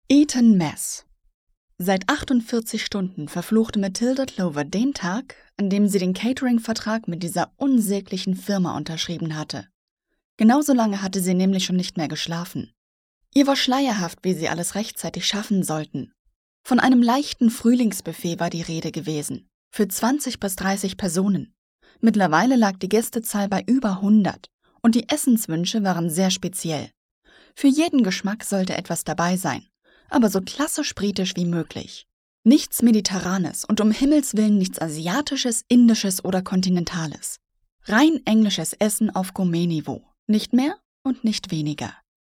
Eton Mess. Seit 48 Stunden verfluchte Matilda Clover den Tag, an dem sie den Catering-Vertrag mit dieser unsäglichen Firma unterschrieben hatte. Genauso lange hatte sie nämlich schon nicht mehr geschlafen. Ihr war schleierhaft, wie sie alles rechtzeitig schaffen sollten. Von einem leichten Frühlingsbuffet war die Rede gewesen, für 20 bis 30 Personen. Mittlerweile lag die Gästezahl bei über 100 und die Essenswünsche waren sehr speziell. Für jeden Geschmack sollte etwas dabei sein, aber so klassisch britisch wie möglich. Nichts Mediterranes und um Himmels Willen nichts Asiatisches, Indisches oder Kontinentales. Rein englisches Essen auf Gourmet-Niveau, nicht mehr und nicht weniger.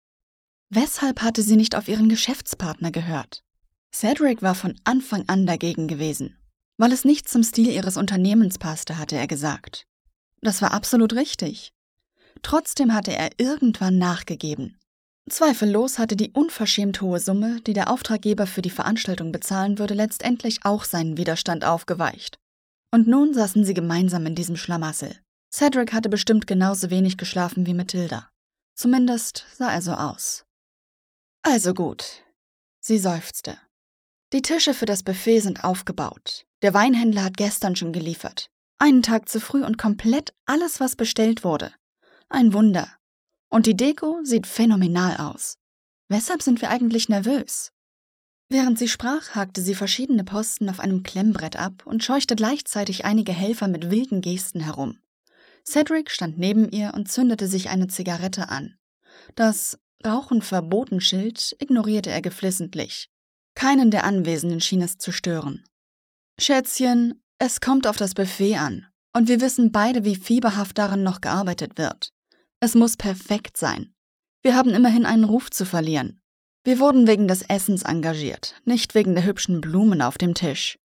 Weshalb hatte sie nicht auf ihren Geschäftspartner gehört? Cedric war von Anfang an dagegen gewesen, weil es nicht zum Stil ihres Unternehmens passte, hatte er gesagt. Das war absolut richtig. Trotzdem hatte er irgendwann nachgegeben. Zweifellos hatte die unverschämt hohe Summe, die der Auftraggeber für die Veranstaltung bezahlen würde, letztendlich auch seinen Widerstand aufgeweicht. Und nun saßen sie gemeinsam in diesem Schlamassel. Cedric hatte bestimmt genauso wenig geschlafen wie Matilda. Zumindest sah er so aus. Also gut. Sie seufzte. Die Tische für das Buffet sind aufgebaut. Der Weinhändler hat gestern schon geliefert. Einen Tag zu früh und komplett alles, was bestellt wurde. Ein Wunder. Und die Deko sieht phänomenal aus. Weshalb sind wir eigentlich nervös? Während sie sprach, hakte sie verschiedene Posten auf einem Klemmbrett ab und scheuchte gleichzeitig einige Helfer mit wilden Gesten herum. Cedric stand neben ihr und zündete sich eine Zigarette an. Das Rauchen verboten Schild ignorierte er geflissentlich. Keinen der Anwesenden schien es zu stören. Schätzchen, es kommt auf das Buffet an. Und wir wissen beide, wie fieberhaft daran noch gearbeitet wird. Es muss perfekt sein. Wir haben immerhin einen Ruf zu verlieren. Wir wurden wegen des Essens engagiert, nicht wegen der hübschen Blumen auf dem Tisch.